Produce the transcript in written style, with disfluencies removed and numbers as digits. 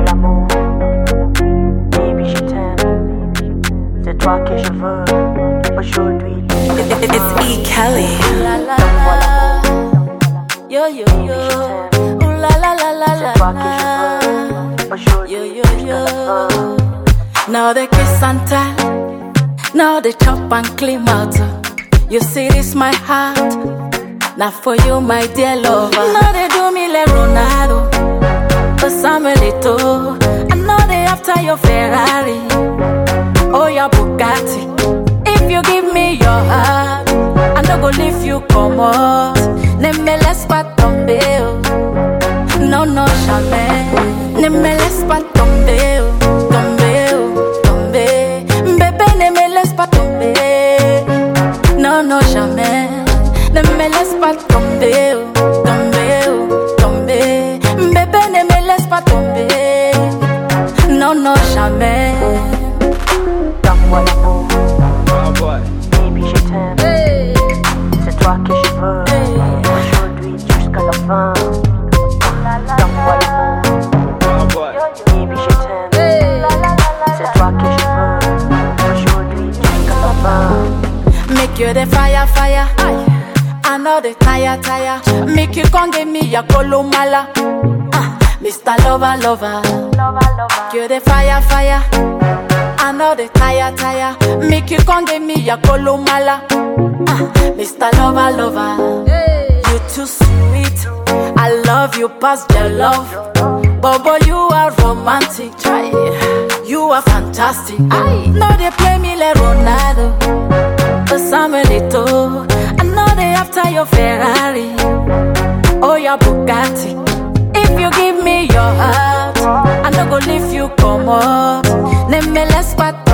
l'amour. Baby, je t'aime. C'est toi que je veux. Aujourd'hui, It's E. Kelly. donne-moi l'amour. Yo, yo, Baby, yo. je t'aime. Ooh la la la la la C'est toi que je veux. la. Aujourd'hui, Yo, yo, jusqu'à yo. la fin. Now they kiss and tell. Now they chop and clean out. You see this my heart. Now for you my dear lover. Now they do me like Ronaldo, but Samuelito. I know they after your Ferrari, oh your Bugatti. If you give me your heart, I no go leave you come out. Name me let's pas tomber. No no jamais. Name me let's pas tomber. Non, non, jamais. Ne me laisse pas tomber, oh, tomber, oh, tomber. Bébé, ne me laisse pas tomber. Non, non, jamais. Donne-moi l'amour. Oh boy. Baby, je t'aime. Hey, C'est toi que je veux. hey. Aujourd'hui, jusqu'à la fin. Donne-moi l'amour. Oh boy. Baby, je t'aime. Hey. C'est toi que je veux. Aujourd'hui, jusqu'à la fin. Make you the fire, fire. I know the tire. Make you come give me your kolomala. Mr. Lover, lover. You the fire, fire. I know the tire. Make you come give me your kolomala. Mr. Lover, lover. You too sweet. I love you past your love. Bobo, you are romantic. You are fantastic. No, they play me like Ronaldo, but Samuelito. I know they after your Ferrari, oh your Bugatti. If you give me your heart, I no go leave you come up. Name me let's part.